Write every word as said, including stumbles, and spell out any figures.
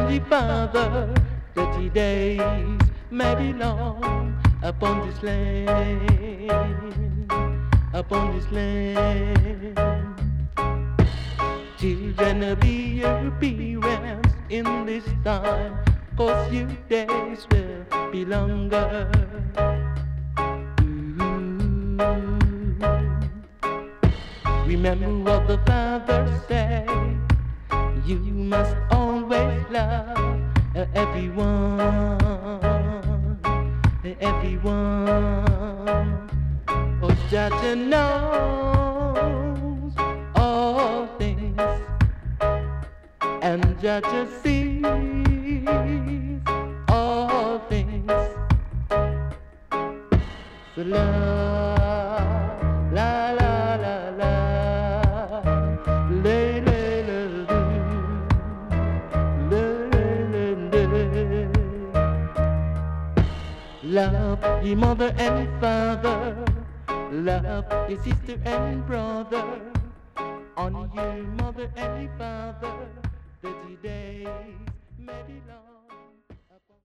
and your father. Thirty days may be long upon this land, upon this land. Children, be your parents in this time, 'cause your days will be longer. Ooh. Remember what the father said, you must always love everyone, everyone. Oh, Jah knows all things, and Jah sees all things. So love, la la la la, lay lay la love your mother and father, love your sister and brother. On your mother and your father, thirty days may be long.